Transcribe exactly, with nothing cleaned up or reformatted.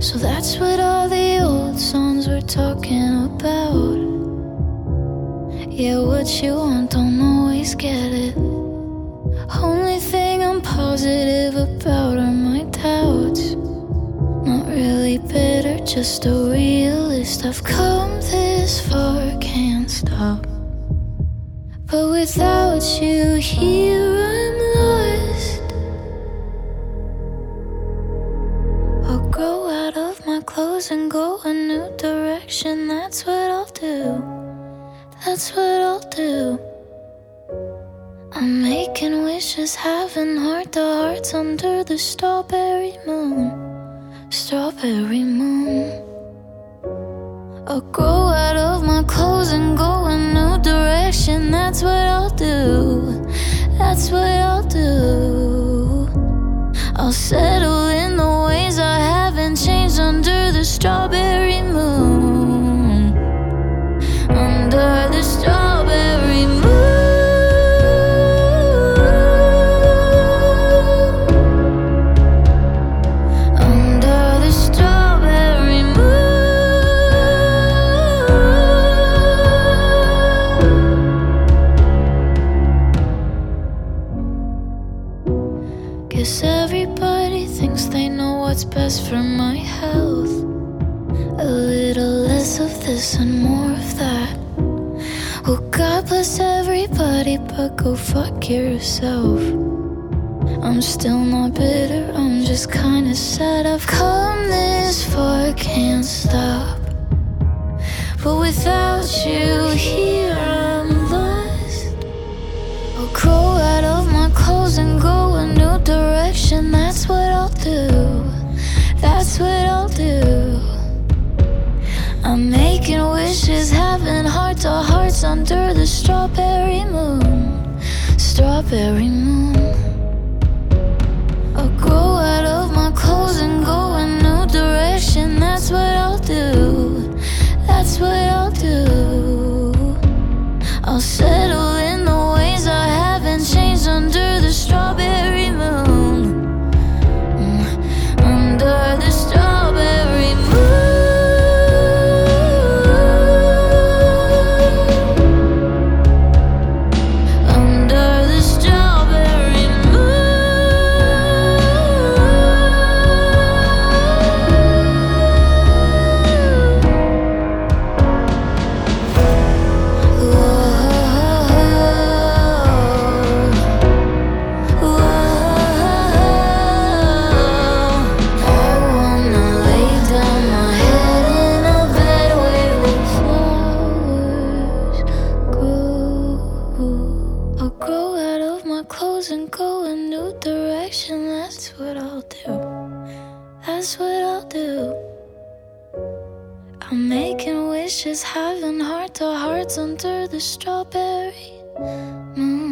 So that's what all the old songs were talking about. Yeah, what you want don't always get it. Only thing I'm positive about are my doubts. Not really bitter, just a realist. I've come this far, can't stop. But without you here, I'm lost. I'll grow out of my clothes and go a new direction. That's what I'll do. That's what I'll do. I'm making wishes, having heart-to-hearts under the strawberry moon. Strawberry moon. I'll grow out of my clothes and go a new direction. That's what I'll do. That's what I'll do. I'll settle in the ways I haven't changed under the strawberry moon. Under the strawberry moon. Guess everybody thinks they know what's best for my health. A little less of this and more of that. Well, God bless everybody, but go fuck yourself. I'm still not bitter, I'm just kinda sad. I've come this far, can't stop. But without you here, I'm lost. I'll grow out of my clothes and go a new direction. That's what I'll do. That's what I'll do. I'm making wishes, having heart-to-hearts under the strawberry moon. Strawberry moon. I'll grow out of my clothes and go a new direction. That's what I'll do. That's what I'll do. I'll settle in the ways I haven't changed under the strawberry moon. Mm, under the strawberry moon. Under the strawberry moon. I'll grow out of my clothes and go a new direction. That's what I'll do. That's what I'll do. I'm making wishes, having heart-to-hearts under the strawberry moon.